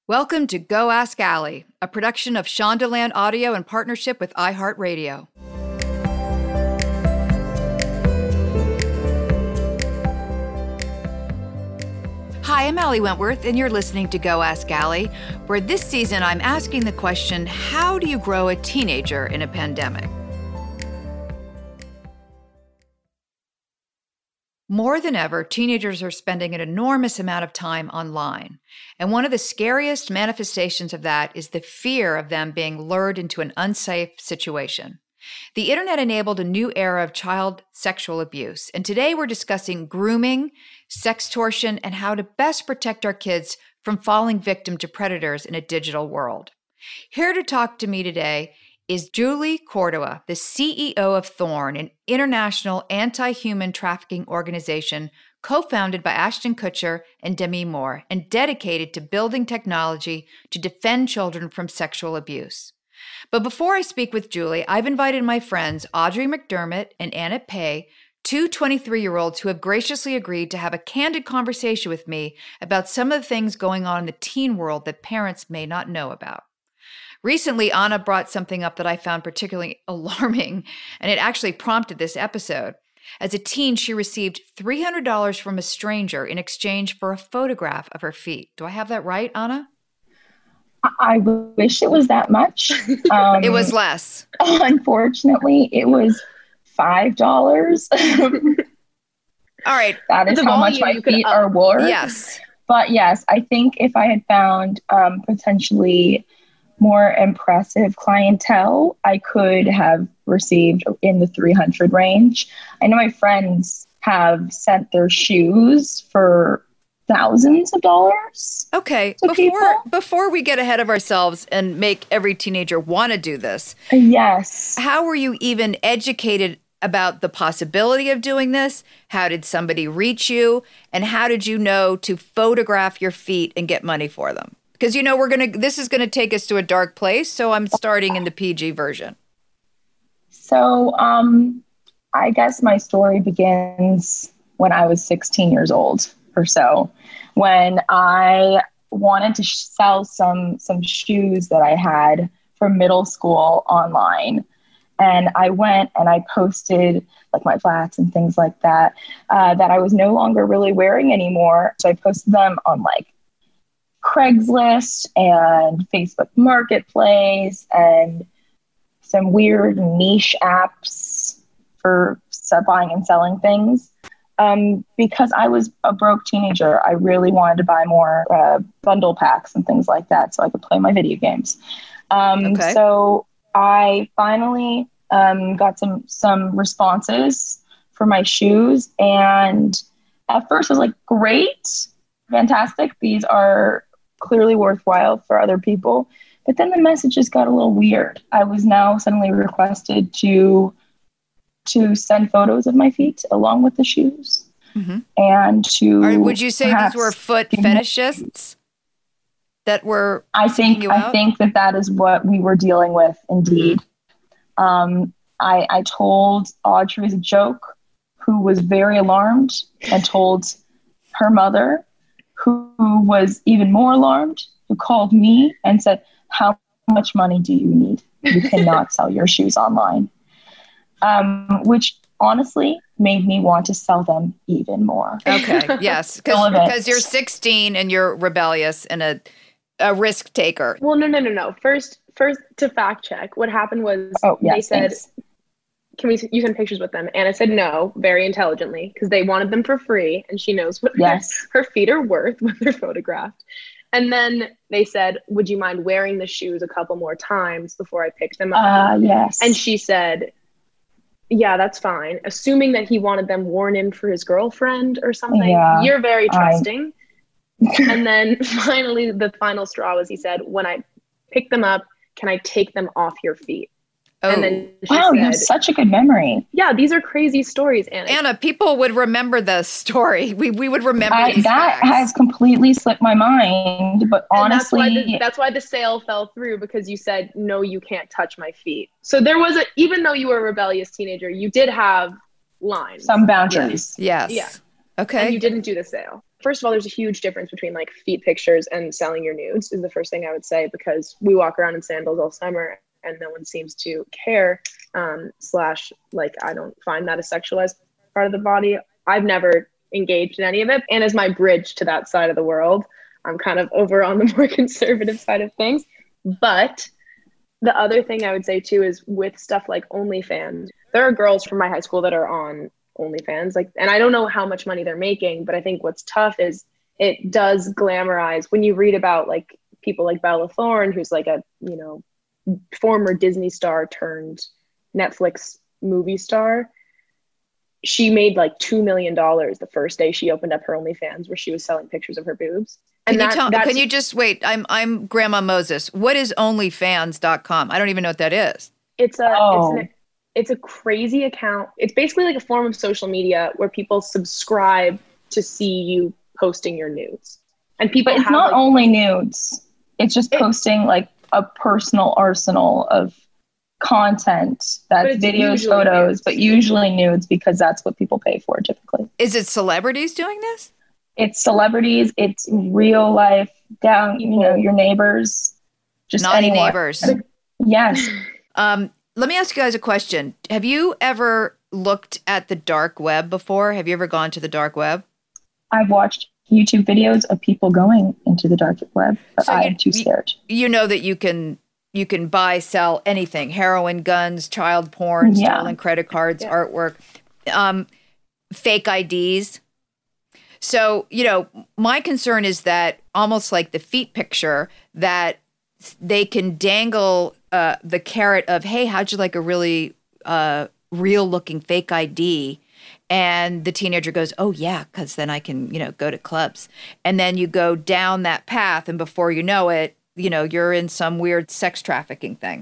Welcome to Go Ask Allie, a production of Shondaland Audio in partnership with iHeartRadio. Hi, I'm Allie Wentworth, and you're listening to Go Ask Allie, where this season I'm asking the question, how do you grow a teenager in a pandemic? More than ever, teenagers are spending an enormous amount of time online. And one of the scariest manifestations of that is the fear of them being lured into an unsafe situation. The internet enabled a new era of child sexual abuse. And today we're discussing grooming, sextortion, and how to best protect our kids from falling victim to predators in a digital world. Here to talk to me today is Julie Cordua, the CEO of Thorn, an international anti-human trafficking organization co-founded by Ashton Kutcher and Demi Moore and dedicated to building technology to defend children from sexual abuse. But before I speak with Julie, I've invited my friends Audrey McDermott and Anna Pay, two 23-year-olds who have graciously agreed to have a candid conversation with me about some of the things going on in the teen world that parents may not know about. Recently, Anna brought something up that I found particularly alarming, and it actually prompted this episode. As a teen, she received $300 from a stranger in exchange for a photograph of her feet. Do I have that right, Anna? I wish it was that much. It was less. Unfortunately, it was $5. All right. That is how much my feet are worth. Yes. But yes, I think if I had found potentially more impressive clientele, I could have received in the 300 range. I know my friends have sent their shoes for thousands of dollars. Okay, before we get ahead of ourselves and make every teenager want to do this. Yes. How were you even educated about the possibility of doing this? How did somebody reach you? And how did you know to photograph your feet and get money for them? Because, you know, this is going to take us to a dark place, so I'm starting in the PG version. So I guess my story begins when I was 16 years old or so, when I wanted to sell some shoes that I had from middle school online. And I went and I posted like my flats and things like that, that I was no longer really wearing anymore. So I posted them on like Craigslist and Facebook Marketplace and some weird niche apps for buying and selling things. Because I was a broke teenager, I really wanted to buy more bundle packs and things like that so I could play my video games. Okay. So I finally got some responses for my shoes. And at first I was like, great, fantastic. These are clearly worthwhile for other people. But then the messages got a little weird. I was now suddenly requested to send photos of my feet along with the shoes. Mm-hmm. And to would you say these were foot fetishists that were I think that is what we were dealing with indeed. Mm-hmm. I told Audrey as a joke, who was very alarmed, and told her mother, who was even more alarmed, who called me and said, how much money do you need? You cannot sell your shoes online. Which honestly made me want to sell them even more. Okay, yes, because you're 16 and you're rebellious and a risk taker. Well, no. First to fact check, what happened was they said, thanks. You send pictures with them? Anna said no, very intelligently, because they wanted them for free, and she knows what her feet are worth when they're photographed. And then they said, would you mind wearing the shoes a couple more times before I picked them up? Yes. And she said, yeah, that's fine. Assuming that he wanted them worn in for his girlfriend or something. Yeah, you're very trusting. And then finally, the final straw was he said, when I pick them up, can I take them off your feet? Oh. And then wow, you have such a good memory. Yeah, these are crazy stories, Anna. Anna, people would remember the story. We would remember these that facts. Has completely slipped my mind, but honestly... That's why the sale fell through, because you said, no, you can't touch my feet. So there was even though you were a rebellious teenager, you did have lines. Some boundaries. Yes. Yeah. Okay. And you didn't do the sale. First of all, there's a huge difference between like feet pictures and selling your nudes is the first thing I would say, because we walk around in sandals all summer and no one seems to care. Slash, like, I don't find that a sexualized part of the body. I've never engaged in any of it. And as my bridge to that side of the world, I'm kind of over on the more conservative side of things. But the other thing I would say too is with stuff like OnlyFans, there are girls from my high school that are on OnlyFans, like, and I don't know how much money they're making, but I think what's tough is it does glamorize when you read about like people like Bella Thorne, who's like a, you know, former Disney star turned Netflix movie star. She made like $2 million the first day she opened up her OnlyFans, where she was selling pictures of her boobs. And can you just wait? I'm Grandma Moses. What is OnlyFans.com? I don't even know what that is. It's a crazy account. It's basically like a form of social media where people subscribe to see you posting your nudes. And people, but it's not like, only nudes. It's just posting like a personal arsenal of content that's videos, photos, nudes. But usually nudes, because that's what people pay for typically. Is it celebrities doing this? It's celebrities. It's real life down, you know, your neighbors, just naughty neighbors. Yes. Let me ask you guys a question. Have you ever looked at the dark web before? Have you ever gone to the dark web? I've watched YouTube videos of people going into the dark web, but I'm too scared. You know that you can buy, sell anything: heroin, guns, child porn, stolen credit cards, artwork, fake IDs. So, you know, my concern is that almost like the feet picture, that they can dangle the carrot of, hey, how'd you like a really real looking fake ID? And the teenager goes, oh, yeah, because then I can, you know, go to clubs. And then you go down that path, and before you know it, you know, you're in some weird sex trafficking thing.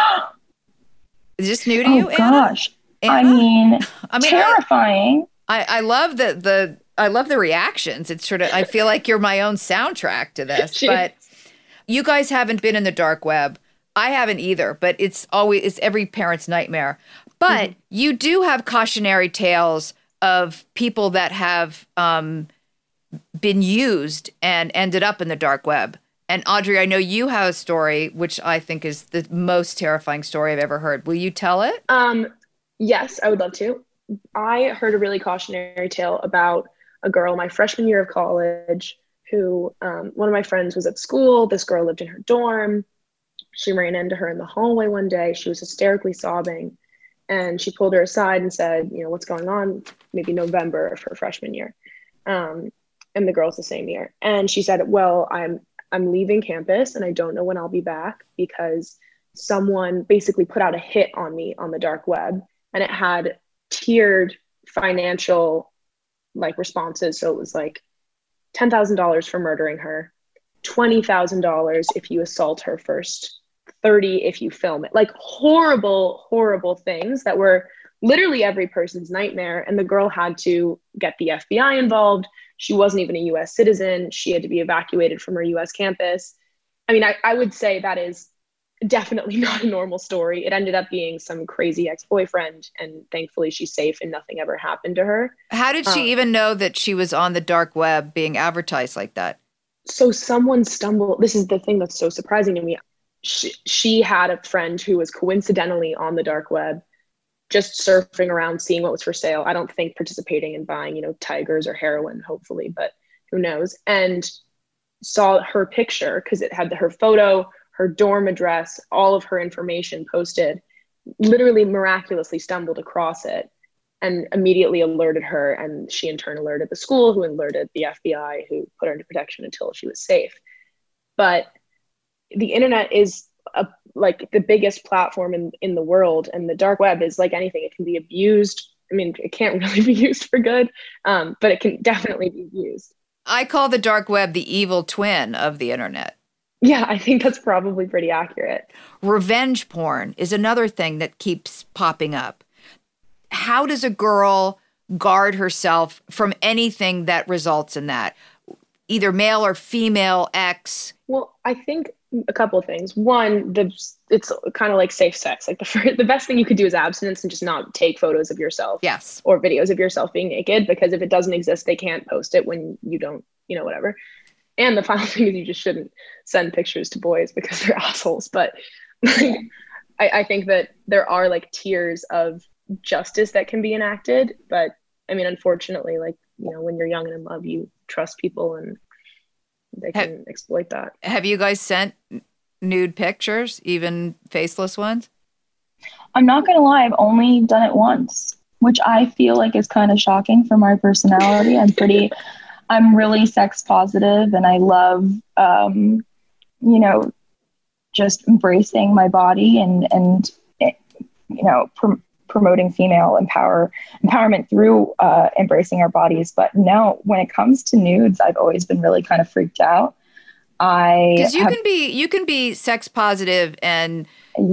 Is this new to you, Anna? Oh, gosh. Anna? I mean, terrifying. I love I love the reactions. It's sort of, I feel like you're my own soundtrack to this. But you guys haven't been in the dark web. I haven't either, but it's every parent's nightmare. But you do have cautionary tales of people that have been used and ended up in the dark web. And Audrey, I know you have a story, which I think is the most terrifying story I've ever heard. Will you tell it? Yes, I would love to. I heard a really cautionary tale about a girl my freshman year of college who, one of my friends was at school. This girl lived in her dorm. She ran into her in the hallway one day. She was hysterically sobbing. And she pulled her aside and said, you know, what's going on? Maybe November of her freshman year. And the girl's the same year. And she said, well, I'm leaving campus and I don't know when I'll be back because someone basically put out a hit on me on the dark web, and it had tiered financial like responses. So it was like $10,000 for murdering her, $20,000 if you assault her first, 30 if you film it. Like horrible, horrible things that were literally every person's nightmare. And the girl had to get the FBI involved. She wasn't even a US citizen. She had to be evacuated from her US campus. I mean, I would say that is definitely not a normal story. It ended up being some crazy ex-boyfriend, and thankfully she's safe and nothing ever happened to her. How did she even know that she was on the dark web being advertised like that? So someone stumbled. This is the thing that's so surprising to me. She had a friend who was coincidentally on the dark web, just surfing around, seeing what was for sale. I don't think participating in buying, you know, tigers or heroin, hopefully, but who knows? And saw her picture because it had her photo, her dorm address, all of her information posted, literally miraculously stumbled across it and immediately alerted her. And she in turn alerted the school, who alerted the FBI, who put her into protection until she was safe. But the internet is like the biggest platform in the world, and the dark web is like anything. It can be abused. I mean, it can't really be used for good, but it can definitely be used. I call the dark web the evil twin of the internet. Yeah, I think that's probably pretty accurate. Revenge porn is another thing that keeps popping up. How does a girl guard herself from anything that results in that? either male or female X? Well, I think a couple of things. One, it's kind of like safe sex. Like the best thing you could do is abstinence and just not take photos of yourself. Yes. Or videos of yourself being naked, because if it doesn't exist, they can't post it when you don't, whatever. And the final thing is you just shouldn't send pictures to boys because they're assholes. But I think that there are like tiers of justice that can be enacted. But I mean, unfortunately, like, when you're young and in love, you trust people and they can exploit that. Have you guys sent nude pictures, even faceless ones? I'm not going to lie. I've only done it once, which I feel like is kind of shocking for my personality. I'm really sex positive, and I love, just embracing my body and promoting female empowerment through embracing our bodies. But no, when it comes to nudes, I've always been really kind of freaked out. Because you can be sex positive and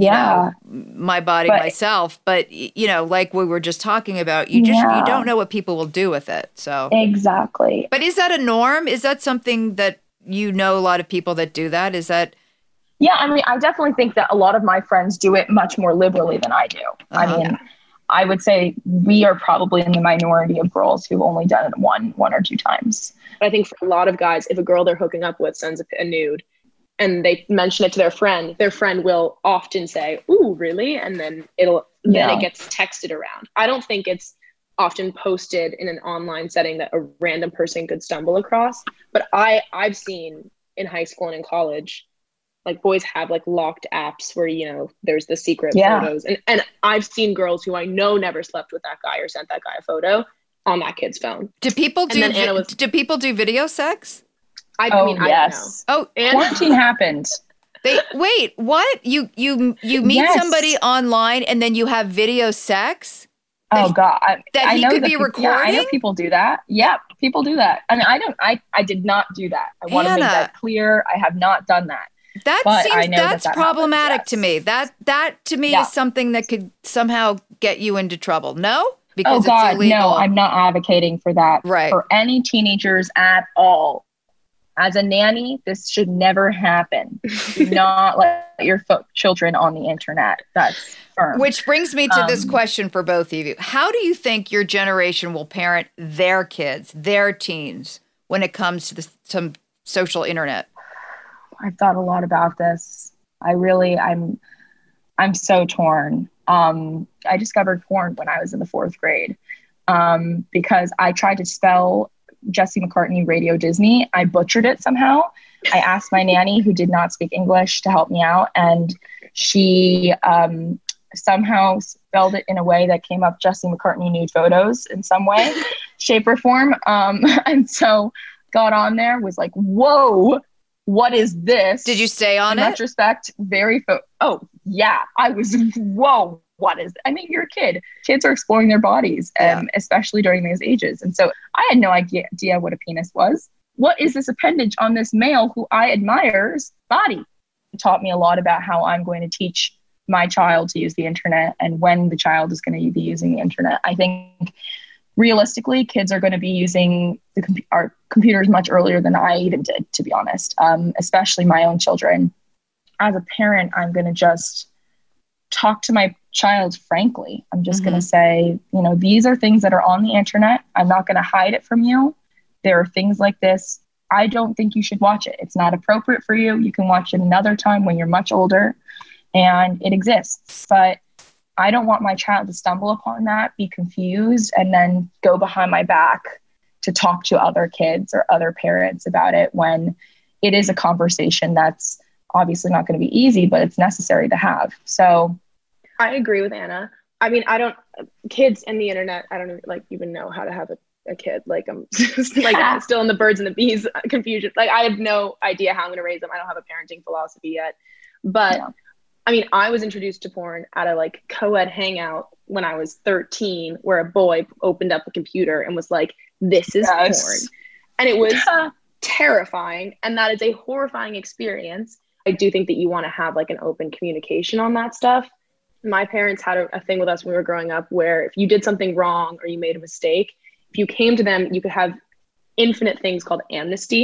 my body, myself, but like we were just talking about, you don't know what people will do with it. So exactly. But is that a norm? Is that something that a lot of people that do that? Is that? Yeah, I mean, I definitely think that a lot of my friends do it much more liberally than I do. I mean, I would say we are probably in the minority of girls who've only done it one or two times. I think for a lot of guys, if a girl they're hooking up with sends a nude and they mention it to their friend will often say, "Ooh, really?" And then it gets texted around. I don't think it's often posted in an online setting that a random person could stumble across. But I've seen in high school and in college, like boys have like locked apps where, there's the secret photos. And I've seen girls who I know never slept with that guy or sent that guy a photo on that kid's phone. Do people do video sex? I mean, yes. I don't know. Quarantine happened. Wait, what? You meet somebody online and then you have video sex? Oh God. That he could be recording? Yeah, I know people do that. Yeah, people do that. I mean, I did not do that. I want to make that clear. I have not done that. That's problematic to me. That to me is something that could somehow get you into trouble. No? Because it's illegal. No, I'm not advocating for that for any teenagers at all. As a nanny, this should never happen. Do not let your children on the internet. That's firm. Which brings me to this question for both of you. How do you think your generation will parent their kids, their teens, when it comes to some social internet? I've thought a lot about this. I'm so torn. I discovered porn when I was in the 4th grade because I tried to spell Jesse McCartney Radio Disney. I butchered it somehow. I asked my nanny, who did not speak English, to help me out, and she somehow spelled it in a way that came up Jesse McCartney nude photos in some way, shape or form. And so got on there, was like, whoa, what is this? Did you stay on it? In retrospect, oh yeah, I was, whoa, what is, I mean, you're a kid. Kids are exploring their bodies, especially during those ages. And so I had no idea what a penis was. What is this appendage on this male who I admire's body? It taught me a lot about how I'm going to teach my child to use the internet and when the child is going to be using the internet. I think realistically, kids are going to be using our computers much earlier than I even did, to be honest, especially my own children. As a parent, I'm going to just talk to my child frankly. I'm just going to say, these are things that are on the internet. I'm not going to hide it from you. There are things like this. I don't think you should watch it. It's not appropriate for you. You can watch it another time when you're much older, and it exists. But I don't want my child to stumble upon that, be confused, and then go behind my back to talk to other kids or other parents about it when it is a conversation that's obviously not going to be easy, but it's necessary to have. So I agree with Anna. I mean, kids and the internet, I don't even know how to have a kid. Like, I'm just still in the birds and the bees confusion. Like, I have no idea how I'm going to raise them. I don't have a parenting philosophy yet, but I mean, I was introduced to porn at a co-ed hangout when I was 13, where a boy opened up a computer and was like, "This is porn." And it was terrifying. And that is a horrifying experience. I do think that you want to have an open communication on that stuff. My parents had a thing with us when we were growing up where if you did something wrong or you made a mistake, if you came to them, you could have infinite things called amnesty,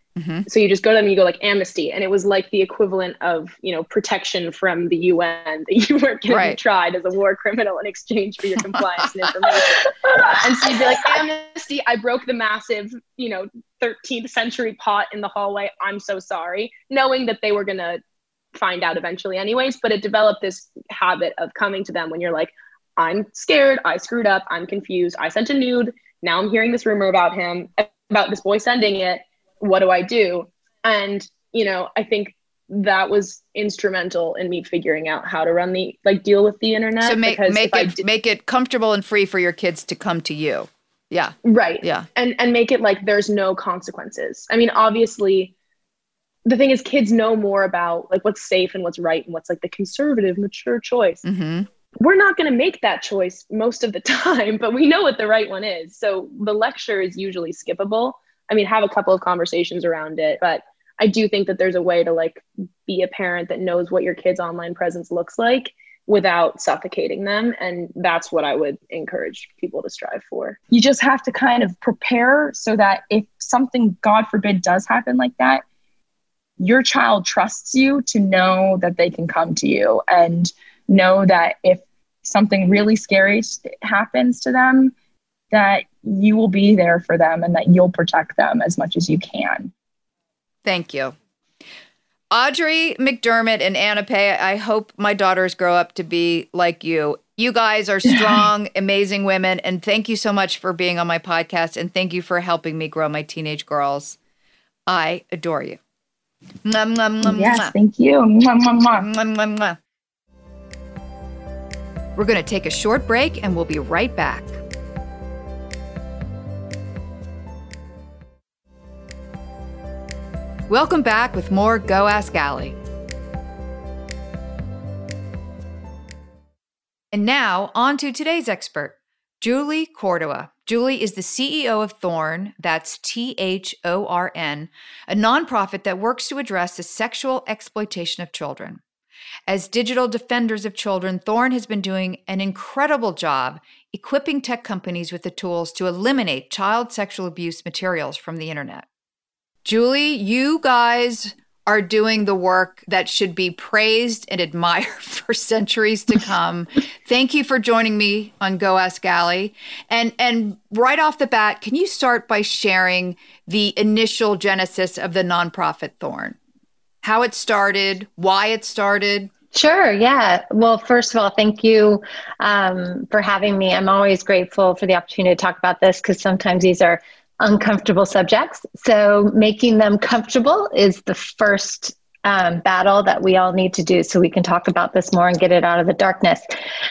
Mm-hmm. So you just go to them and you go like amnesty. And it was like the equivalent of, protection from the UN, that you weren't going to be tried as a war criminal in exchange for your compliance and information. And so you'd be like, amnesty, I broke the massive, 13th century pot in the hallway. I'm so sorry. Knowing that they were going to find out eventually anyways, but it developed this habit of coming to them when you're like, I'm scared, I screwed up, I'm confused, I sent a nude, now I'm hearing this rumor about him, about this boy sending it, what do I do? And, I think that was instrumental in me figuring out how to deal with the internet. So make it comfortable and free for your kids to come to you. Yeah. Right. Yeah. And make it like there's no consequences. I mean, obviously, the thing is, kids know more about like what's safe and what's right and what's like the conservative, mature choice. Mm-hmm. We're not going to make that choice most of the time, but we know what the right one is. So the lecture is usually skippable. I mean, have a couple of conversations around it, but I do think that there's a way to like be a parent that knows what your kid's online presence looks like without suffocating them. And that's what I would encourage people to strive for. You just have to kind of prepare so that if something, God forbid, does happen like that, your child trusts you to know that they can come to you and know that if something really scary happens to them, that you will be there for them and that you'll protect them as much as you can. Thank you. Audrey McDermott and Anna Pei, I hope my daughters grow up to be like you. You guys are strong, amazing women. And thank you so much for being on my podcast. And thank you for helping me grow my teenage girls. I adore you. Mwah, mwah, mwah, yes, mwah. Thank you. Mwah, mwah, mwah. Mwah, mwah, mwah. We're going to take a short break and we'll be right back. Welcome back with more Go Ask Allie. And now, on to today's expert, Julie Cordua. Julie is the CEO of Thorn, that's THORN, a nonprofit that works to address the sexual exploitation of children. As digital defenders of children, Thorn has been doing an incredible job equipping tech companies with the tools to eliminate child sexual abuse materials from the internet. Julie, you guys are doing the work that should be praised and admired for centuries to come. Thank you for joining me on Go Ask Allie. And right off the bat, can you start by sharing the initial genesis of the nonprofit Thorn? How it started, why it started? Sure. Yeah. Well, first of all, thank you for having me. I'm always grateful for the opportunity to talk about this because sometimes these are uncomfortable subjects. So making them comfortable is the first battle that we all need to do so we can talk about this more and get it out of the darkness.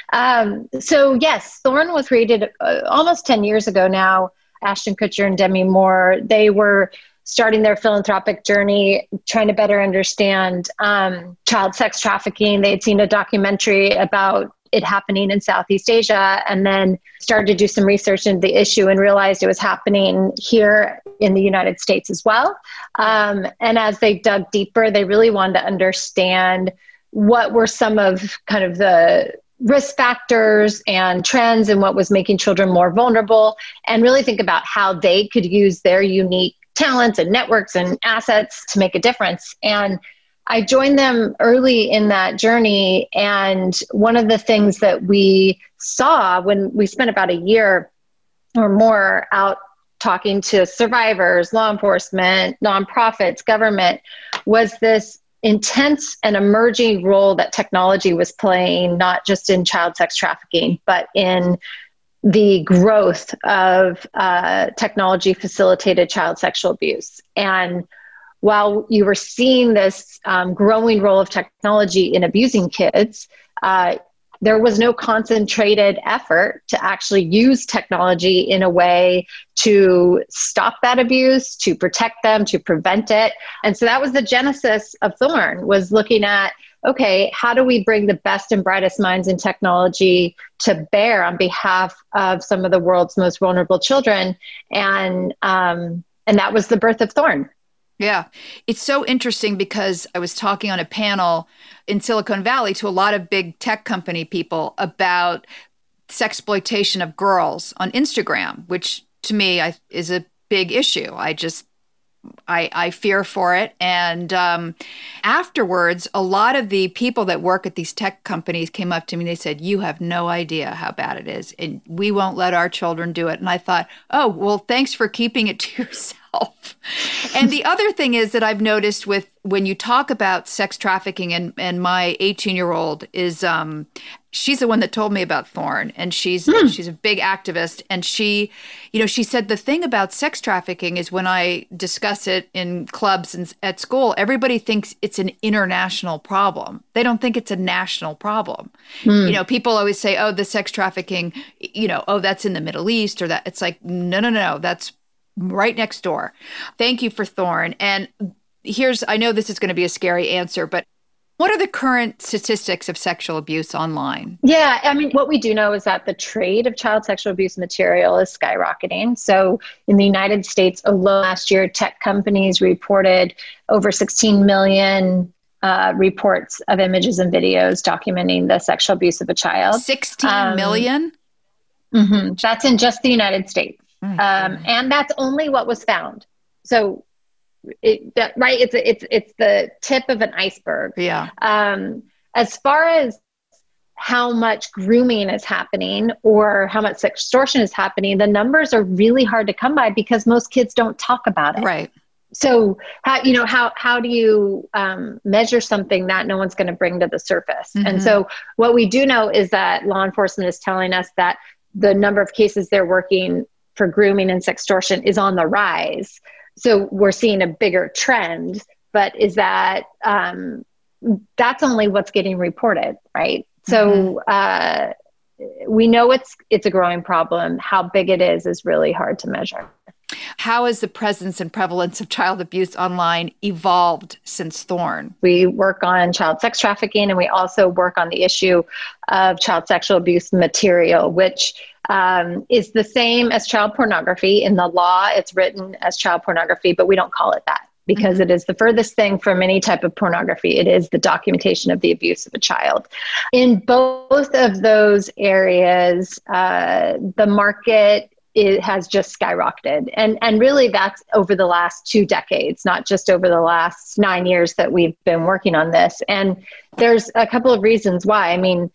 So yes, Thorn was created almost 10 years ago now. Ashton Kutcher and Demi Moore, they were starting their philanthropic journey, trying to better understand child sex trafficking. They had seen a documentary about it happening in Southeast Asia and then started to do some research into the issue and realized it was happening here in the United States as well. And as they dug deeper, they really wanted to understand what were some of kind of the risk factors and trends and what was making children more vulnerable, and really think about how they could use their unique talents and networks and assets to make a difference. And I joined them early in that journey. And one of the things that we saw when we spent about a year or more out talking to survivors, law enforcement, nonprofits, government, was this intense and emerging role that technology was playing, not just in child sex trafficking, but in the growth of technology facilitated child sexual abuse. And while you were seeing this growing role of technology in abusing kids, there was no concentrated effort to actually use technology in a way to stop that abuse, to protect them, to prevent it. And so that was the genesis of Thorn, was looking at, okay, how do we bring the best and brightest minds in technology to bear on behalf of some of the world's most vulnerable children? And that was the birth of Thorn. Yeah. It's so interesting because I was talking on a panel in Silicon Valley to a lot of big tech company people about sexploitation of girls on Instagram, which to me is a big issue. I just I fear for it. And afterwards, a lot of the people that work at these tech companies came up to me and they said, you have no idea how bad it is. And we won't let our children do it. And I thought, oh, well, thanks for keeping it to yourself. And the other thing is that I've noticed with when you talk about sex trafficking, and my 18-year-old is she's the one that told me about Thorn, and she's a big activist, and she said the thing about sex trafficking is when I discuss it in clubs and at school, everybody thinks it's an international problem. They don't think it's a national problem. People always say, oh, the sex trafficking, oh, that's in the Middle East, or that. It's like, no, that's right next door. Thank you for Thorn. And I know this is going to be a scary answer, but what are the current statistics of sexual abuse online? Yeah, I mean, what we do know is that the trade of child sexual abuse material is skyrocketing. So in the United States alone last year, tech companies reported over 16 million reports of images and videos documenting the sexual abuse of a child. 16 million? Mm-hmm. That's in just the United States. And that's only what was found. So it's the tip of an iceberg. Yeah. As far as how much grooming is happening or how much extortion is happening, the numbers are really hard to come by because most kids don't talk about it. Right. So how do you measure something that no one's going to bring to the surface? Mm-hmm. And so what we do know is that law enforcement is telling us that the number of cases they're working for grooming and sextortion is on the rise. So we're seeing a bigger trend, but is that that's only what's getting reported, right? So we know it's a growing problem. How big it is really hard to measure. How has the presence and prevalence of child abuse online evolved since Thorn? We work on child sex trafficking, and we also work on the issue of child sexual abuse material, which is the same as child pornography. In the law, it's written as child pornography, but we don't call it that because it is the furthest thing from any type of pornography. It is the documentation of the abuse of a child. In both of those areas, the market has just skyrocketed. And really that's over the last 2 decades, not just over the last 9 years that we've been working on this. And there's a couple of reasons why. I mean,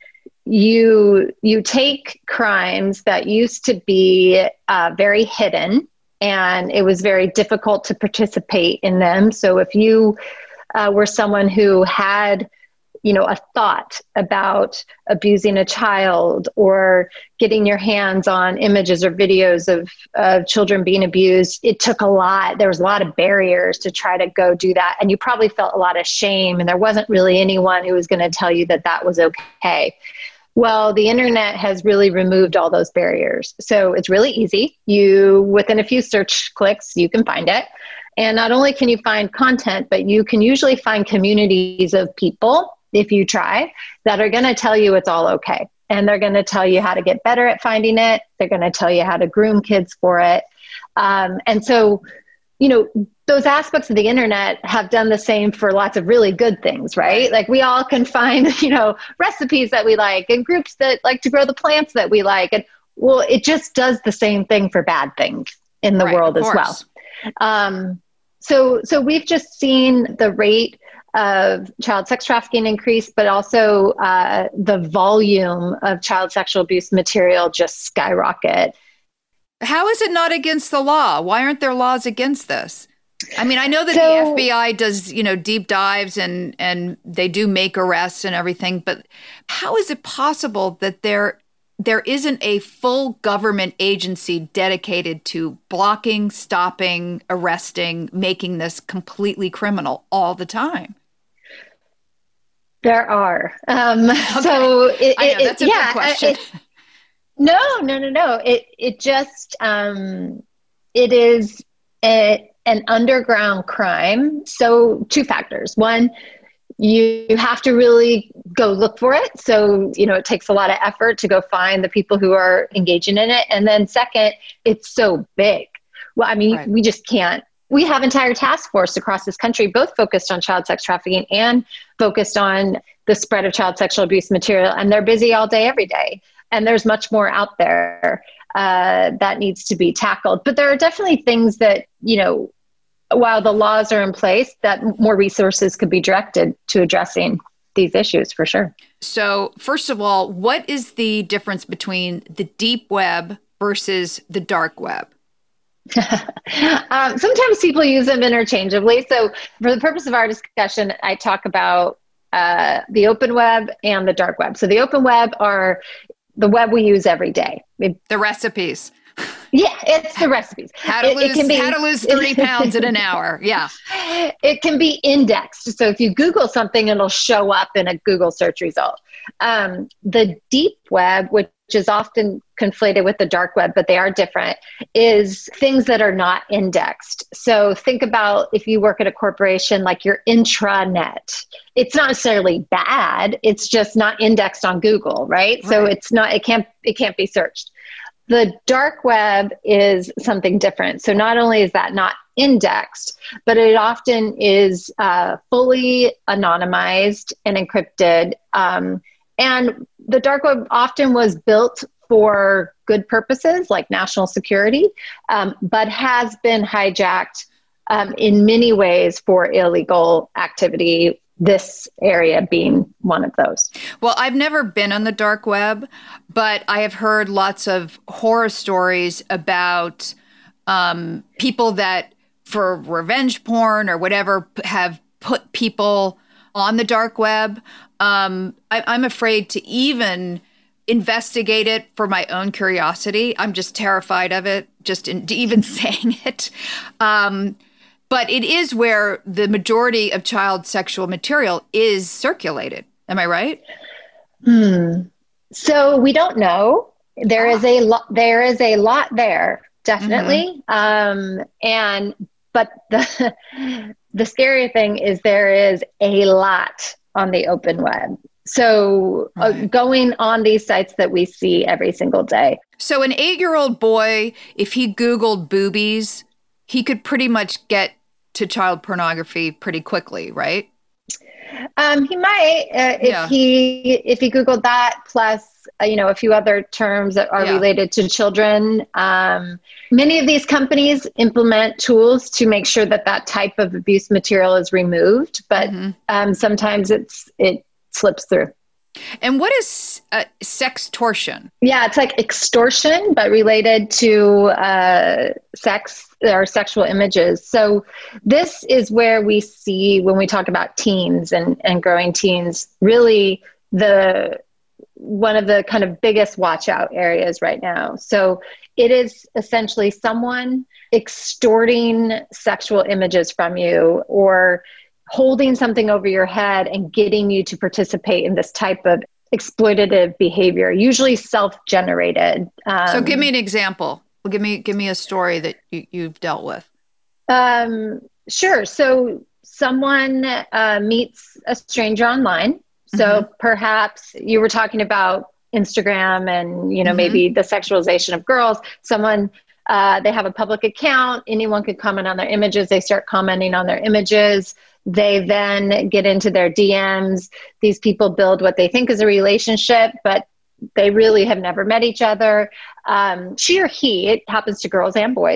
you take crimes that used to be very hidden, and it was very difficult to participate in them. So if you were someone who had a thought about abusing a child or getting your hands on images or videos of children being abused, it took a lot. There was a lot of barriers to try to go do that. And you probably felt a lot of shame, and there wasn't really anyone who was going to tell you that that was okay. Well, the internet has really removed all those barriers. So it's really easy. Within a few search clicks, you can find it. And not only can you find content, but you can usually find communities of people, if you try, that are going to tell you it's all okay. And they're going to tell you how to get better at finding it. They're going to tell you how to groom kids for it. And so, those aspects of the internet have done the same for lots of really good things, right? Like we all can find, recipes that we like and groups that like to grow the plants that we like. And well, it just does the same thing for bad things in the world as well. So we've just seen the rate of child sex trafficking increase, but also the volume of child sexual abuse material just skyrocket. How is it not against the law? Why aren't there laws against this? I mean, I know that the FBI does, deep dives and they do make arrests and everything, but how is it possible that there isn't a full government agency dedicated to blocking, stopping, arresting, making this completely criminal all the time? There are. Okay. So I know, that's a big question. No. It just, it is an underground crime. So 2 factors. One, you have to really go look for it. So, it takes a lot of effort to go find the people who are engaging in it. And then second, it's so big. Well, I mean, we just can't. We have entire task force across this country, both focused on child sex trafficking and focused on the spread of child sexual abuse material. And they're busy all day, every day. And there's much more out there that needs to be tackled. But there are definitely things that, while the laws are in place, that more resources could be directed to addressing these issues for sure. So first of all, what is the difference between the deep web versus the dark web? Sometimes people use them interchangeably. So for the purpose of our discussion, I talk about the open web and the dark web. So the open web are the web we use every day. The recipes. Yeah, it's the recipes. How to lose 30 pounds in an hour. Yeah. It can be indexed. So if you Google something, it'll show up in a Google search result. The deep web, which is often conflated with the dark web, but they are different, is things that are not indexed. So think about if you work at a corporation, like your intranet. It's not necessarily bad. It's just not indexed on Google, right? So it can't be searched. The dark web is something different. So not only is that not indexed, but it often is fully anonymized and encrypted. And the dark web often was built for good purposes like national security, but has been hijacked in many ways for illegal activity, this area being one of those. Well, I've never been on the dark web, but I have heard lots of horror stories about people that, for revenge porn or whatever, have put people on the dark web. I'm afraid to even investigate it for my own curiosity. I'm just terrified of it, just even saying it. But it is where the majority of child sexual material is circulated. Am I right? So we don't know. There is a lot there, definitely. But the scary thing is there is a lot on the open web. So going on these sites that we see every single day. So an 8-year-old boy, if he Googled boobies, he could pretty much get to child pornography pretty quickly, right? He might, if he Googled that, plus, a few other terms that are related to children. Many of these companies implement tools to make sure that type of abuse material is removed, but sometimes it slips through. And what is sextortion? Yeah, it's like extortion, but related to sex or sexual images. So this is where we see, when we talk about teens and growing teens, really one of the kind of biggest watch out areas right now. So it is essentially someone extorting sexual images from you or holding something over your head and getting you to participate in this type of exploitative behavior, usually self-generated. So give me an example. Give me a story that you've dealt with. Sure. So someone meets a stranger online. So perhaps you were talking about Instagram and, maybe the sexualization of girls. Someone, they have a public account. Anyone could comment on their images. They start commenting on their images. They then get into their DMs. These people build what they think is a relationship, but they really have never met each other. She or he, it happens to girls and boys,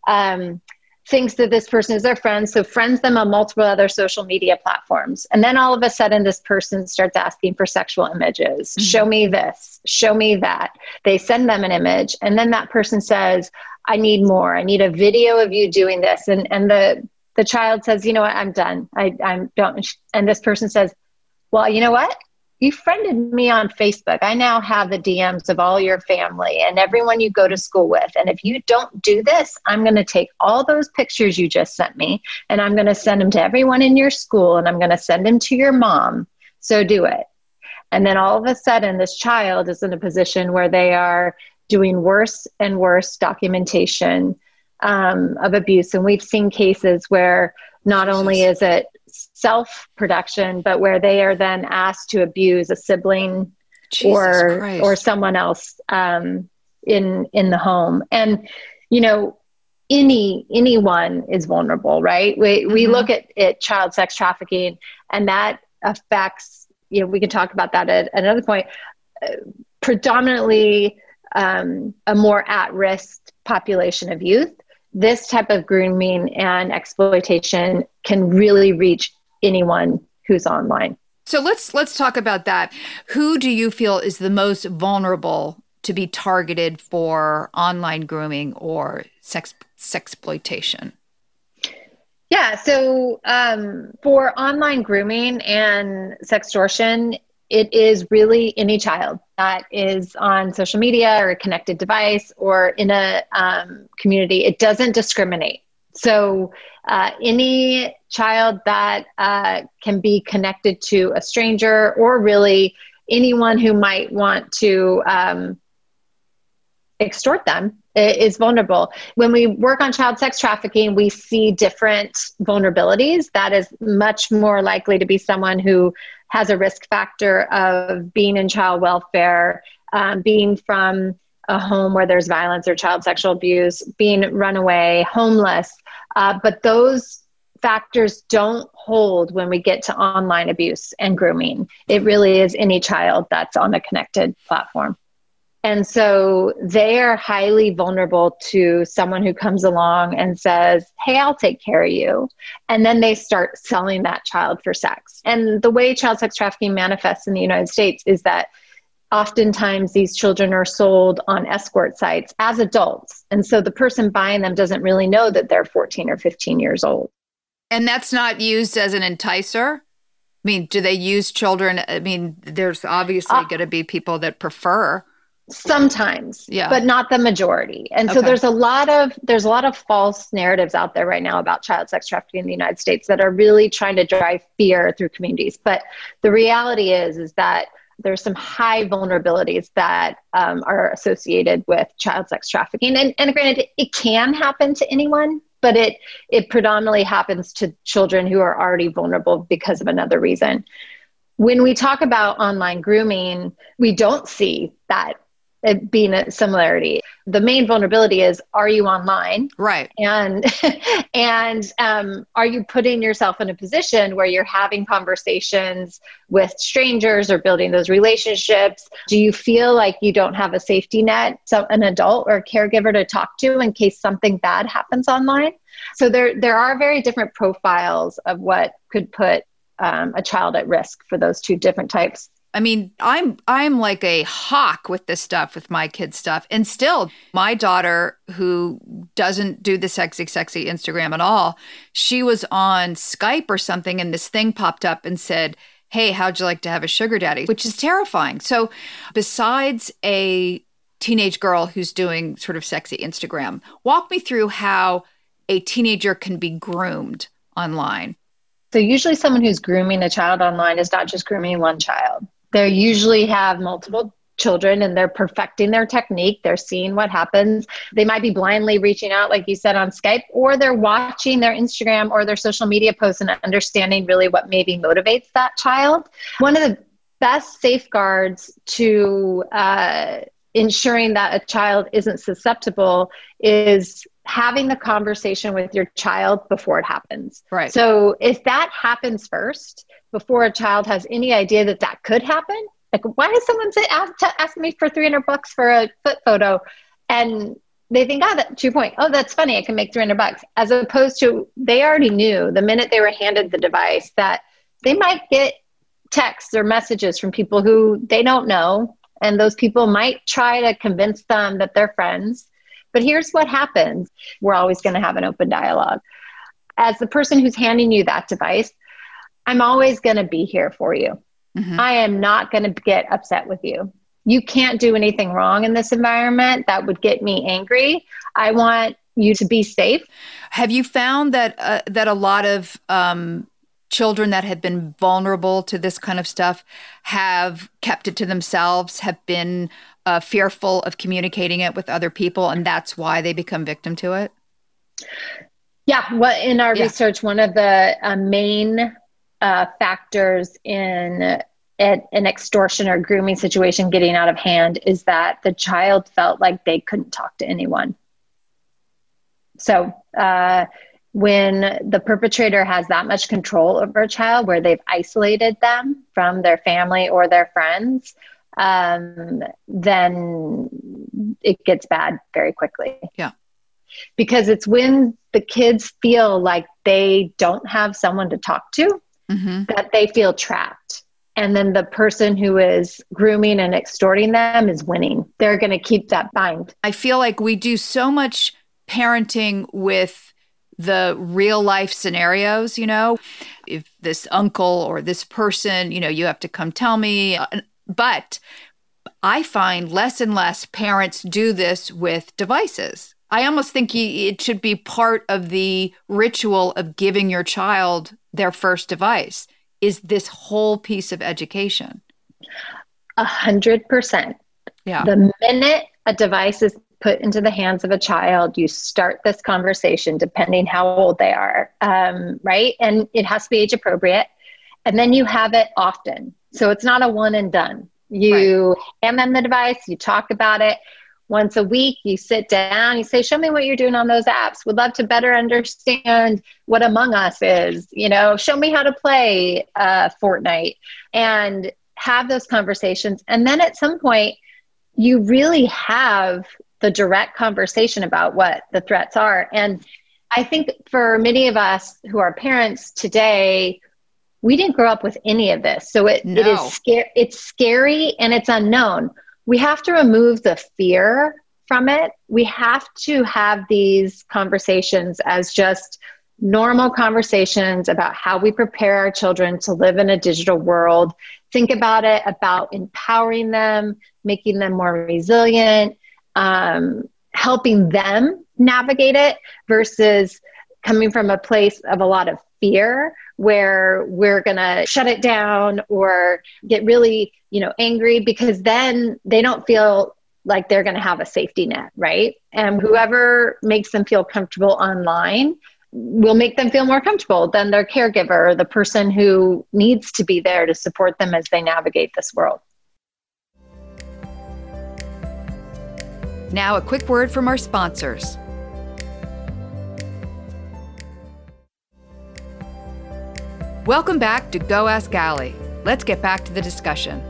thinks that this person is their friend, so friends them on multiple other social media platforms. And then all of a sudden, this person starts asking for sexual images. Show me this, show me that. They send them an image, and then that person says, I need more. I need a video of you doing this. And the child says, you know what, I'm done. I'm don't. And this person says, well, you know what? You friended me on Facebook. I now have the DMs of all your family and everyone you go to school with. And if you don't do this, I'm going to take all those pictures you just sent me and I'm going to send them to everyone in your school and I'm going to send them to your mom. So do it. And then all of a sudden, this child is in a position where they are doing worse and worse documentation of abuse. And we've seen cases where not only is it self-production, but where they are then asked to abuse a sibling or someone else in the home. And, anyone is vulnerable, right? We look at child sex trafficking, and that affects, we can talk about that at another point, predominantly a more at-risk population of youth. this type of grooming and exploitation can really reach anyone who's online. So let's talk about that. Who do you feel is the most vulnerable to be targeted for online grooming or sexploitation? Yeah, so for online grooming and sextortion, it is really any child that is on social media or a connected device or in a community. It doesn't discriminate. So any child that can be connected to a stranger or really anyone who might want to extort them is vulnerable. When we work on child sex trafficking, we see different vulnerabilities. That is much more likely to be someone who has a risk factor of being in child welfare, being from a home where there's violence or child sexual abuse, being run away, homeless. But those factors don't hold when we get to online abuse and grooming. It really is any child that's on a connected platform. And so they are highly vulnerable to someone who comes along and says, hey, I'll take care of you. And then they start selling that child for sex. And the way child sex trafficking manifests in the United States is that oftentimes these children are sold on escort sites as adults. And so the person buying them doesn't really know that they're 14 or 15 years old. And that's not used as an enticer? I mean, do they use children? I mean, there's obviously going to be people that prefer. Sometimes, but not the majority. And so there's a lot of false narratives out there right now about child sex trafficking in the United States that are really trying to drive fear through communities. But the reality is that there's some high vulnerabilities that are associated with child sex trafficking. And granted, it can happen to anyone, but it predominantly happens to children who are already vulnerable because of another reason. When we talk about online grooming, we don't see that it being a similarity. The main vulnerability is, are you online? Right. And are you putting yourself in a position where you're having conversations with strangers or building those relationships? Do you feel like you don't have a safety net, so an adult or a caregiver to talk to in case something bad happens online? So there are very different profiles of what could put a child at risk for those two different types. I mean, I'm like a hawk with this stuff, with my kids' stuff. And still, my daughter, who doesn't do the sexy Instagram at all, she was on Skype or something, and this thing popped up and said, hey, how'd you like to have a sugar daddy? Which is terrifying. So besides a teenage girl who's doing sort of sexy Instagram, walk me through how a teenager can be groomed online. So usually someone who's grooming a child online is not just grooming one child. They usually have multiple children and they're perfecting their technique. They're seeing what happens. They might be blindly reaching out, like you said, on Skype, or they're watching their Instagram or their social media posts and understanding really what maybe motivates that child. One of the best safeguards to ensuring that a child isn't susceptible is having the conversation with your child before it happens. Right. So if that happens first, before a child has any idea that that could happen, like, why does someone ask me for $300 for a foot photo? And they think, to your point, that's funny, I can make $300. As opposed to, they already knew the minute they were handed the device that they might get texts or messages from people who they don't know. And those people might try to convince them that they're friends. But here's what happens. We're always going to have an open dialogue. As the person who's handing you that device, I'm always going to be here for you. Mm-hmm. I am not going to get upset with you. You can't do anything wrong in this environment that would get me angry. I want you to be safe. Have you found that a lot of children that have been vulnerable to this kind of stuff have kept it to themselves, have been fearful of communicating it with other people, and that's why they become victim to it? Yeah. Well, in our research, one of the main factors in an extortion or grooming situation getting out of hand is that the child felt like they couldn't talk to anyone. So when the perpetrator has that much control over a child, where they've isolated them from their family or their friends, then it gets bad very quickly. Yeah. because it's when the kids feel like they don't have someone to talk to, that they feel trapped. And then the person who is grooming and extorting them is winning. They're going to keep that bind. I feel like we do so much parenting with the real life scenarios, if this uncle or this person, you have to come tell me. But I find less and less parents do this with devices. I almost think it should be part of the ritual of giving your child their first device, is this whole piece of education. 100%. Yeah. The minute a device is put into the hands of a child, you start this conversation depending how old they are, right? And it has to be age appropriate. And then you have it often. So it's not a one and done. You hand them the device, you talk about it. Once a week, you sit down, you say, show me what you're doing on those apps. Would love to better understand what Among Us is. Show me how to play Fortnite, and have those conversations. And then at some point, you really have the direct conversation about what the threats are. And I think for many of us who are parents today, we didn't grow up with any of this. So it is scary. It's scary and it's unknown. We have to remove the fear from it. We have to have these conversations as just normal conversations about how we prepare our children to live in a digital world. Think about it, about empowering them, making them more resilient, helping them navigate it, versus coming from a place of a lot of fear where we're going to shut it down or get really, angry, because then they don't feel like they're going to have a safety net, right? And whoever makes them feel comfortable online will make them feel more comfortable than their caregiver or the person who needs to be there to support them as they navigate this world. Now, a quick word from our sponsors. Welcome back to Go Ask Allie. Let's get back to the discussion.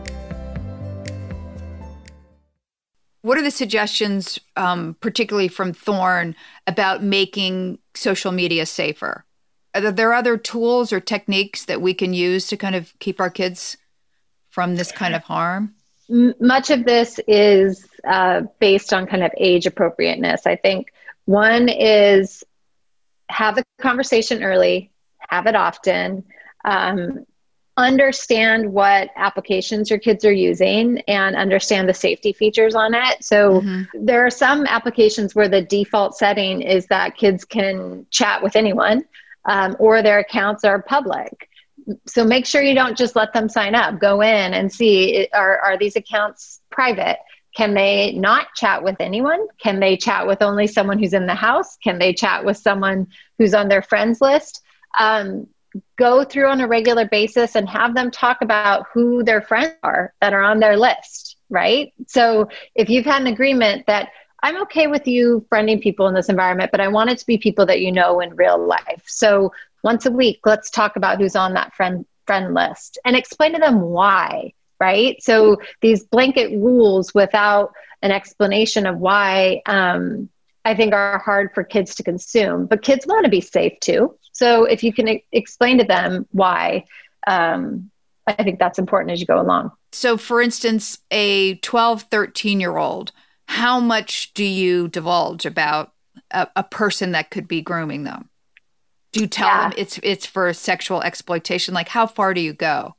What are the suggestions, particularly from Thorne, about making social media safer? Are there other tools or techniques that we can use to kind of keep our kids from this kind of harm? Much of this is based on kind of age appropriateness. I think one is have the conversation early, have it often, understand what applications your kids are using and understand the safety features on it. So there are some applications where the default setting is that kids can chat with anyone, or their accounts are public. So make sure you don't just let them sign up. Go in and see, are these accounts private? Can they not chat with anyone? Can they chat with only someone who's in the house? Can they chat with someone who's on their friends list? Go through on a regular basis and have them talk about who their friends are that are on their list, right? So if you've had an agreement that I'm okay with you friending people in this environment, but I want it to be people that you know in real life. So once a week, let's talk about who's on that friend list and explain to them why, right? So these blanket rules without an explanation of why, I think are hard for kids to consume, but kids want to be safe too. So if you can explain to them why, I think that's important as you go along. So for instance, a 12, 13-year-old, how much do you divulge about a person that could be grooming them? Do you tell them it's for sexual exploitation? Like, how far do you go?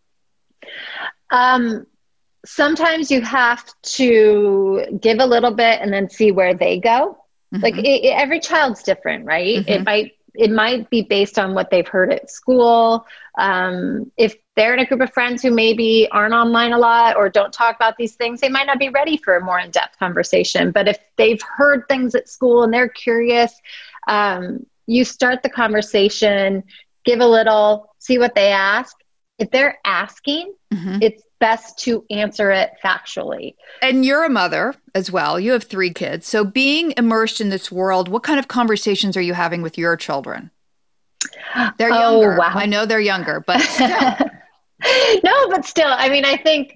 Sometimes you have to give a little bit and then see where they go. Like every child's different, right? It might be based on what they've heard at school. If they're in a group of friends who maybe aren't online a lot or don't talk about these things, they might not be ready for a more in-depth conversation. But if they've heard things at school and they're curious, you start the conversation, give a little, see what they ask. If they're asking, it's best to answer it factually. And you're a mother as well. You have 3 kids. So being immersed in this world, what kind of conversations are you having with your children? They're younger. Wow. I know they're younger, but still. No, but still, I mean, I think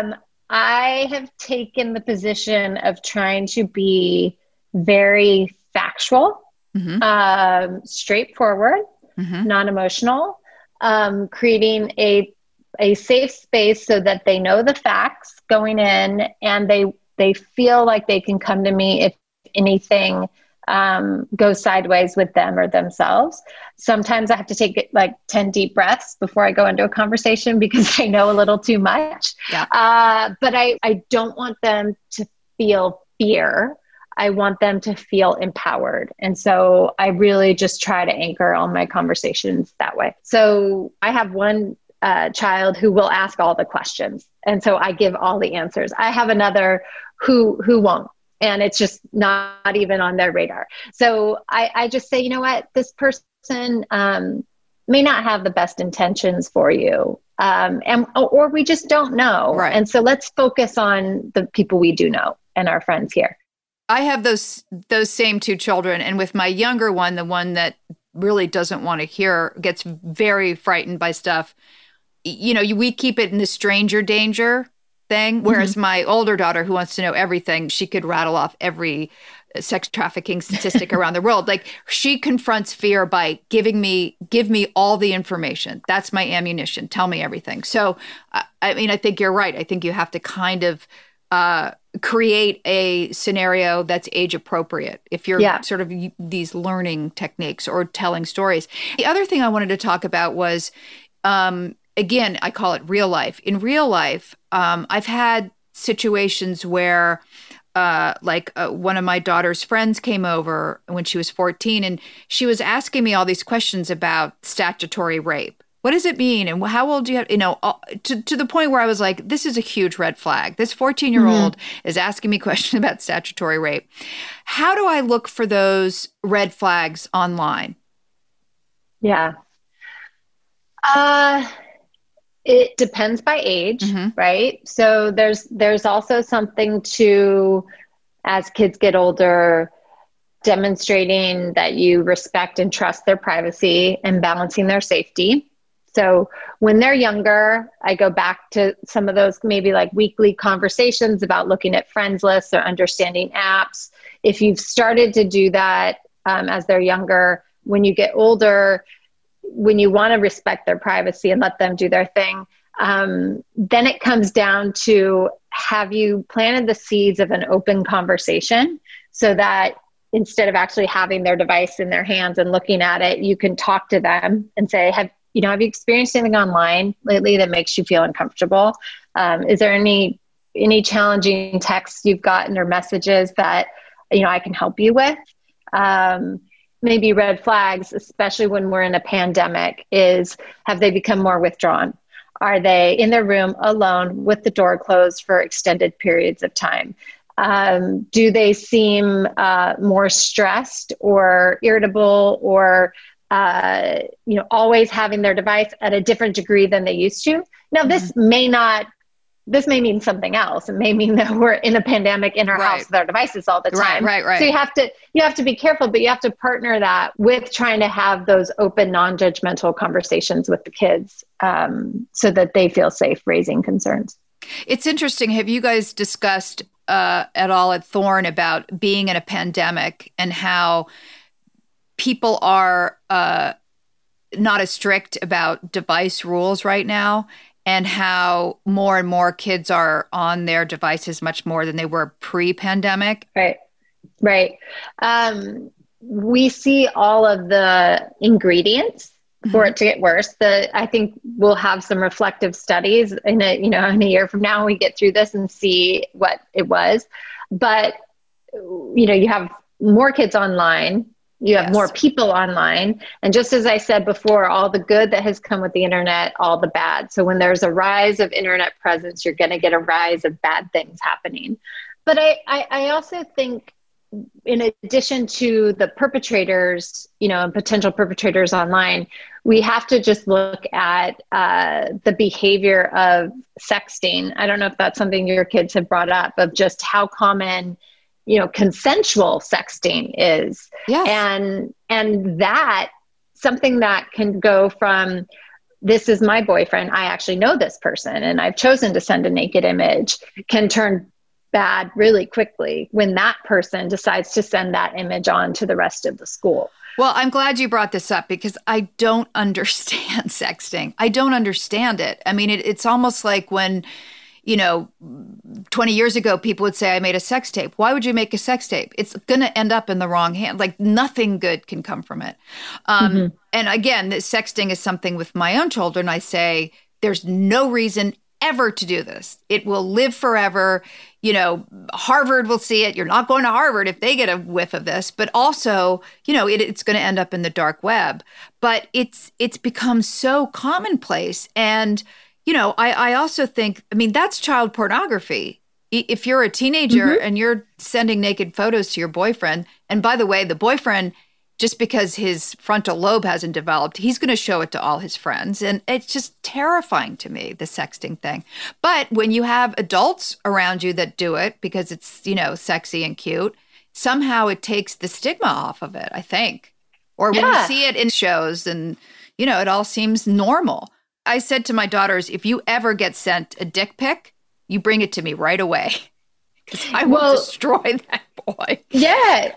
I have taken the position of trying to be very factual, straightforward, non-emotional, creating a safe space so that they know the facts going in, and they feel like they can come to me if anything goes sideways with them or themselves. Sometimes I have to take like 10 deep breaths before I go into a conversation because I know a little too much. Yeah. But I don't want them to feel fear. I want them to feel empowered. And so I really just try to anchor all my conversations that way. So I have one child who will ask all the questions. And so I give all the answers. I have another who won't. And it's just not even on their radar. So I just say, you know what, this person may not have the best intentions for you. Or we just don't know. Right. And so let's focus on the people we do know and our friends here. I have those same two children. And with my younger one, the one that really doesn't want to hear, gets very frightened by stuff. You know, we keep it in the stranger danger thing. Whereas my older daughter, who wants to know everything, she could rattle off every sex trafficking statistic around the world. Like, she confronts fear by give me all the information. That's my ammunition. Tell me everything. So, I mean, I think you're right. I think you have to kind of create a scenario that's age appropriate if you're sort of these learning techniques or telling stories. The other thing I wanted to talk about was, again, I call it real life. In real life, I've had situations where one of my daughter's friends came over when she was 14, and she was asking me all these questions about statutory rape. What does it mean? And how old do you have? You know, to the point where I was like, this is a huge red flag. This 14-year-old is asking me questions about statutory rape. How do I look for those red flags online? Yeah. It depends by age, right? So there's also something to, as kids get older, demonstrating that you respect and trust their privacy and balancing their safety. So when they're younger, I go back to some of those maybe like weekly conversations about looking at friends lists or understanding apps. If you've started to do that as they're younger, when you get older, when you want to respect their privacy and let them do their thing, then it comes down to, have you planted the seeds of an open conversation so that instead of actually having their device in their hands and looking at it, you can talk to them and say, have you experienced anything online lately that makes you feel uncomfortable? Is there any challenging texts you've gotten or messages that, I can help you with? Maybe red flags, especially when we're in a pandemic, is, have they become more withdrawn? Are they in their room alone with the door closed for extended periods of time? Do they seem more stressed or irritable, or always having their device at a different degree than they used to? Now, this may mean something else. It may mean that we're in a pandemic in our house with our devices all the time. Right. So you have to be careful, but you have to partner that with trying to have those open, non-judgmental conversations with the kids, so that they feel safe raising concerns. It's interesting. Have you guys discussed at all at Thorn about being in a pandemic and how people are not as strict about device rules right now, and how more and more kids are on their devices much more than they were pre-pandemic? Right. We see all of the ingredients for it to get worse. I think we'll have some reflective studies in a year from now, we get through this and see what it was. But, you have more kids online. You have more people online. And just as I said before, all the good that has come with the internet, all the bad. So when there's a rise of internet presence, you're going to get a rise of bad things happening. But I also think, in addition to the perpetrators, and potential perpetrators online, we have to just look at the behavior of sexting. I don't know if that's something your kids have brought up, of just how common consensual sexting is. Yes. And that something that can go from, this is my boyfriend, I actually know this person, and I've chosen to send a naked image, can turn bad really quickly when that person decides to send that image on to the rest of the school. Well, I'm glad you brought this up because I don't understand sexting. I don't understand it. I mean, it's almost like when, 20 years ago, people would say, I made a sex tape. Why would you make a sex tape? It's going to end up in the wrong hand. Like nothing good can come from it. And again, the sexting is something with my own children. I say, there's no reason ever to do this. It will live forever. Harvard will see it. You're not going to Harvard if they get a whiff of this, but also, it's going to end up in the dark web. But it's become so commonplace. And, I also think, that's child pornography. If you're a teenager and you're sending naked photos to your boyfriend, and by the way, the boyfriend, just because his frontal lobe hasn't developed, he's going to show it to all his friends. And it's just terrifying to me, the sexting thing. But when you have adults around you that do it because it's, sexy and cute, somehow it takes the stigma off of it, I think. Or when you see it in shows and, it all seems normal. I said to my daughters, if you ever get sent a dick pic, you bring it to me right away. Because I will destroy that boy. Yeah,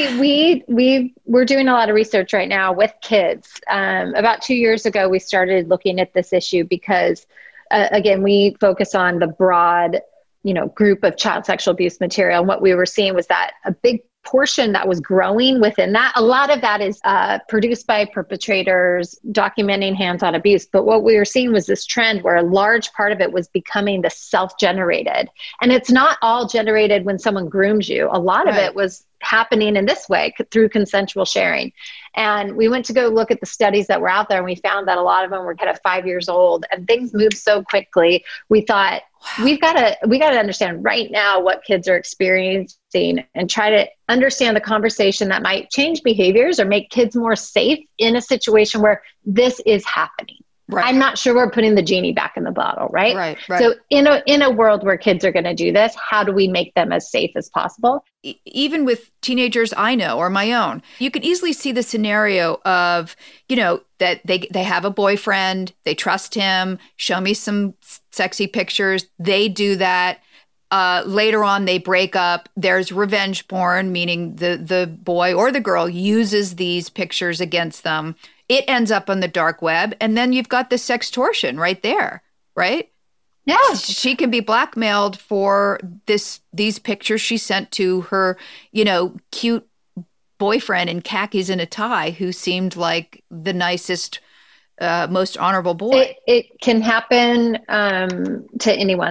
we're doing a lot of research right now with kids. About 2 years ago, we started looking at this issue because, again, we focus on the broad, group of child sexual abuse material. And what we were seeing was that a big portion that was growing within that, a lot of that is produced by perpetrators documenting hands-on abuse. But what we were seeing was this trend where a large part of it was becoming the self-generated. And it's not all generated when someone grooms you. A lot of it was happening in this way through consensual sharing. And we went to go look at the studies that were out there, and we found that a lot of them were kind of 5 years old, and things moved so quickly. We thought, we got to understand right now what kids are experiencing and try to understand the conversation that might change behaviors or make kids more safe in a situation where this is happening. Right. I'm not sure we're putting the genie back in the bottle, right? Right. So in a world where kids are going to do this, how do we make them as safe as possible? Even with teenagers I know or my own, you can easily see the scenario of, that they have a boyfriend, they trust him, show me some sexy pictures. They do that. Later on, they break up. There's revenge porn, meaning the boy or the girl uses these pictures against them. It ends up on the dark web. And then you've got the sextortion right there, right? Yeah. She can be blackmailed for these pictures she sent to her, cute boyfriend in khakis and a tie who seemed like the nicest, most honorable boy. It can happen to anyone.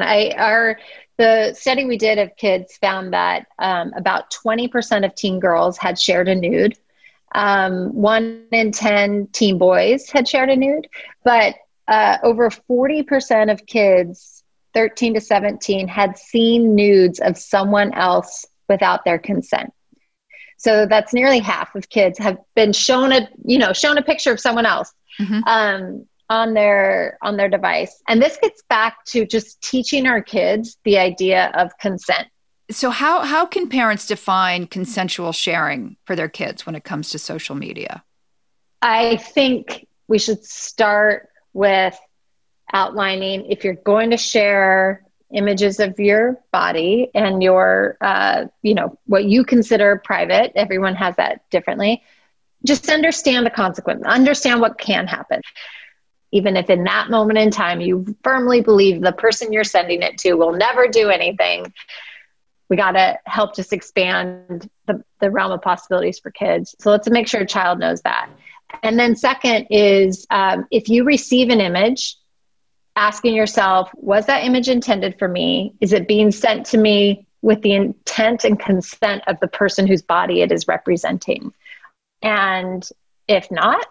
The study we did of kids found that about 20% of teen girls had shared a nude. 1 in 10 teen boys had shared a nude, but over 40% of kids 13 to 17 had seen nudes of someone else without their consent. So that's nearly half of kids have been shown a picture of someone else on their device. And this gets back to just teaching our kids the idea of consent. So how can parents define consensual sharing for their kids when it comes to social media? I think we should start with outlining, if you're going to share images of your body and your, what you consider private, everyone has that differently, just understand the consequence, understand what can happen. Even if in that moment in time, you firmly believe the person you're sending it to will never do anything, we got to help just expand the realm of possibilities for kids. So let's make sure a child knows that. And then second is, if you receive an image, asking yourself, was that image intended for me? Is it being sent to me with the intent and consent of the person whose body it is representing? And if not,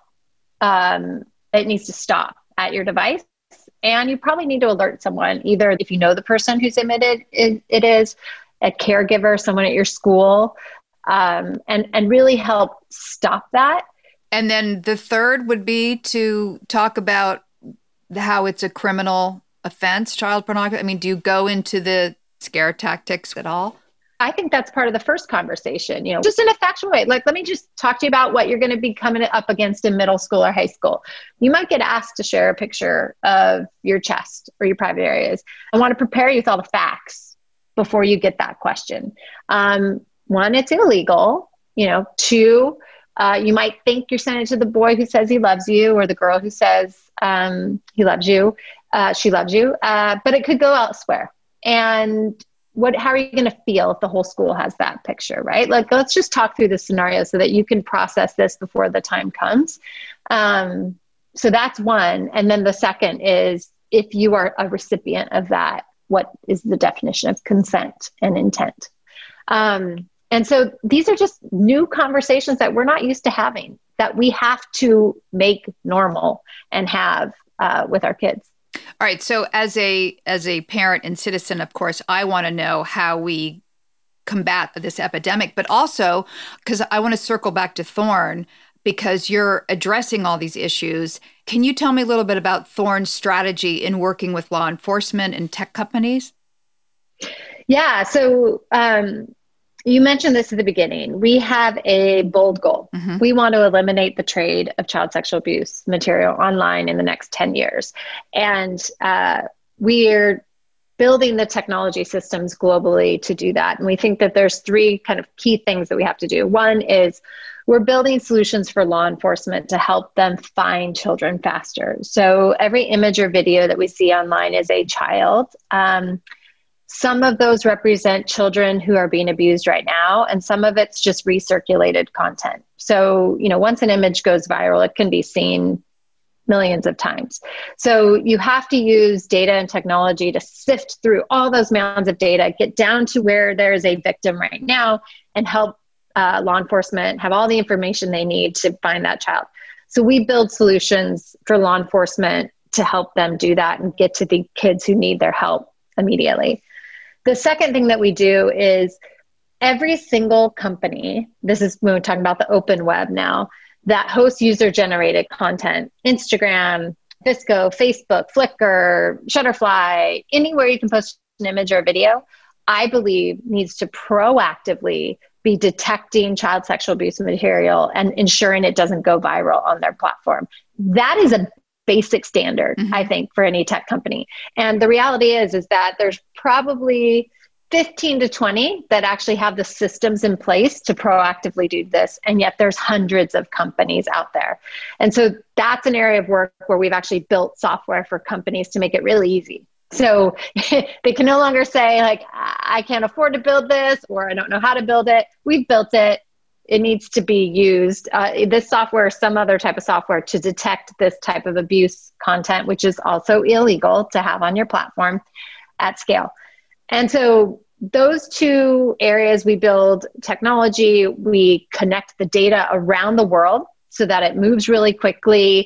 it needs to stop at your device. And you probably need to alert someone, either if you know the person who's emitted it is, a caregiver, someone at your school, and really help stop that. And then the third would be to talk about how it's a criminal offense, child pornography. I mean, do you go into the scare tactics at all? I think that's part of the first conversation, just in a factual way. Like, let me just talk to you about what you're going to be coming up against in middle school or high school. You might get asked to share a picture of your chest or your private areas. I want to prepare you with all the facts. before you get that question. One, it's illegal. Two, you might think you're sending it to the boy who says he loves you, or the girl who says he loves you, she loves you, but it could go elsewhere. And how are you going to feel if the whole school has that picture, right? Like, let's just talk through the scenario so that you can process this before the time comes. So that's one. And then the second is, if you are a recipient of that, what is the definition of consent and intent? And so these are just new conversations that we're not used to having, that we have to make normal and have with our kids. All right. So as a parent and citizen, of course, I want to know how we combat this epidemic, but also because I want to circle back to Thorn, because you're addressing all these issues. Can you tell me a little bit about Thorn's strategy in working with law enforcement and tech companies? Yeah. So you mentioned this at the beginning. We have a bold goal. Mm-hmm. We want to eliminate the trade of child sexual abuse material online in the next 10 years. And we're building the technology systems globally to do that. And we think that there's three kind of key things that we have to do. One is we're building solutions for law enforcement to help them find children faster. So every image or video that we see online is a child. Some of those represent children who are being abused right now, and some of it's just recirculated content. So, once an image goes viral, it can be seen millions of times. So you have to use data and technology to sift through all those mounds of data, get down to where there is a victim right now, and help law enforcement have all the information they need to find that child. So we build solutions for law enforcement to help them do that and get to the kids who need their help immediately. The second thing that we do is every single company, this is when we're talking about the open web now, that hosts user-generated content, Instagram, Visco, Facebook, Flickr, Shutterfly, anywhere you can post an image or a video, I believe needs to proactively be detecting child sexual abuse material and ensuring it doesn't go viral on their platform. That is a basic standard, mm-hmm. I think, for any tech company. And the reality is that there's probably 15 to 20 that actually have the systems in place to proactively do this. And yet there's hundreds of companies out there. And so that's an area of work where we've actually built software for companies to make it really easy. So they can no longer say, like, I can't afford to build this, or I don't know how to build it. We've built it. It needs to be used. This software or some other type of software to detect this type of abuse content, which is also illegal to have on your platform at scale. And so those two areas, we build technology, we connect the data around the world so that it moves really quickly.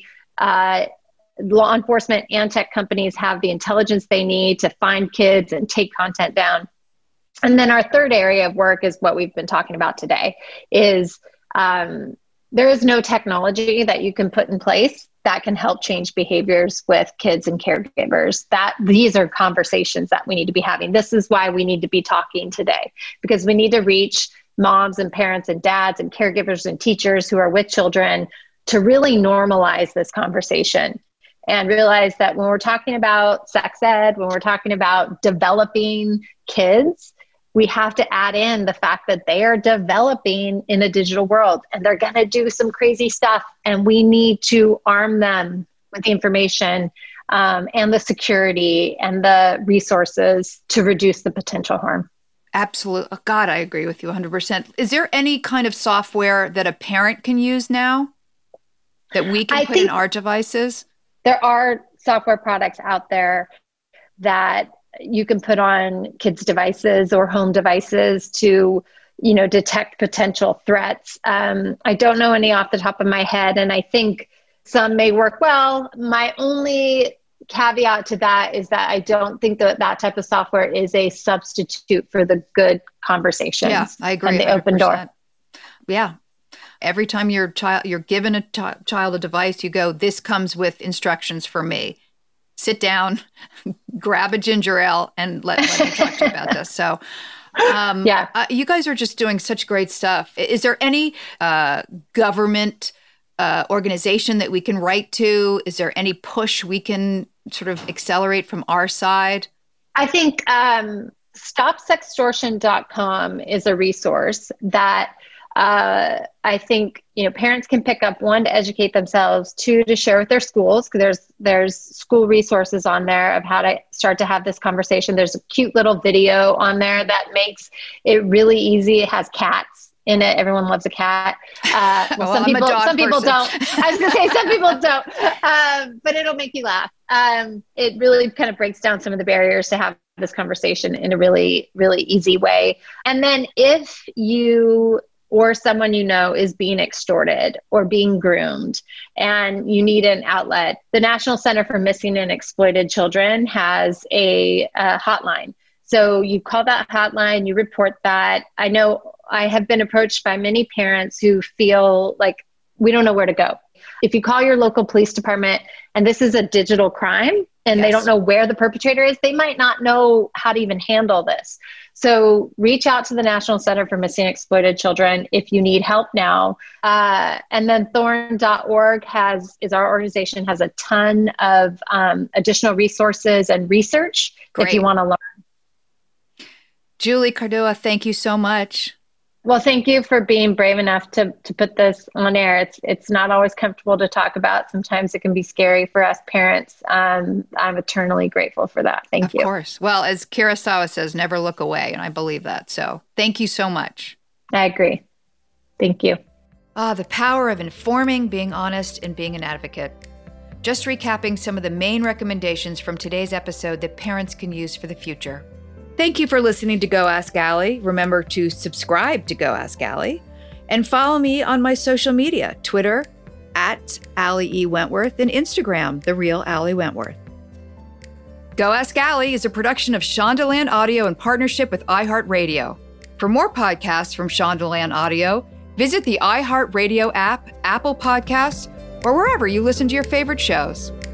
Law enforcement and tech companies have the intelligence they need to find kids and take content down. And then our third area of work is what we've been talking about today, is there is no technology that you can put in place that can help change behaviors with kids and caregivers. These are conversations that we need to be having. This is why we need to be talking today, because we need to reach moms and parents and dads and caregivers and teachers who are with children to really normalize this conversation and realize that when we're talking about sex ed, when we're talking about developing kids, we have to add in the fact that they are developing in a digital world and they're going to do some crazy stuff. And we need to arm them with the information and the security and the resources to reduce the potential harm. Absolutely. God, I agree with you 100%. Is there any kind of software that a parent can use now that we can put in our devices? There are software products out there that you can put on kids' devices or home devices to, detect potential threats. I don't know any off the top of my head, and I think some may work well. My only caveat to that is that I don't think that type of software is a substitute for the good conversations. Yeah, I agree. And the 100%. Open door. Yeah. Every time you're given a child a device, you go, this comes with instructions for me. Sit down, grab a ginger ale, and let me talk to you about this. So, you guys are just doing such great stuff. Is there any government organization that we can write to? Is there any push we can sort of accelerate from our side? I think StopSextortion.com is a resource that I think, parents can pick up, 1, to educate themselves, 2, to share with their schools, because there's school resources on there of how to start to have this conversation. There's a cute little video on there that makes it really easy. It has cats in it. Everyone loves a cat. Well, some people don't. I was going to say some people don't, but it'll make you laugh. It really kind of breaks down some of the barriers to have this conversation in a really, really easy way. And then if you or someone is being extorted or being groomed and you need an outlet, the National Center for Missing and Exploited Children has a hotline. So you call that hotline, you report that. I know I have been approached by many parents who feel like we don't know where to go. If you call your local police department and this is a digital crime and they don't know where the perpetrator is, they might not know how to even handle this. So reach out to the National Center for Missing and Exploited Children if you need help now. And then thorn.org is our organization, has a ton of additional resources and research if you want to learn. Julie Cardua, thank you so much. Well, thank you for being brave enough to put this on air. It's not always comfortable to talk about. Sometimes it can be scary for us parents. I'm eternally grateful for that. Thank you. Of course. Well, as Kurosawa says, never look away. And I believe that. So thank you so much. I agree. Thank you. The power of informing, being honest, and being an advocate. Just recapping some of the main recommendations from today's episode that parents can use for the future. Thank you for listening to Go Ask Allie. Remember to subscribe to Go Ask Allie and follow me on my social media, Twitter @Allie E. Wentworth and Instagram, The Real Allie Wentworth. Go Ask Allie is a production of Shondaland Audio in partnership with iHeartRadio. For more podcasts from Shondaland Audio, visit the iHeartRadio app, Apple Podcasts, or wherever you listen to your favorite shows.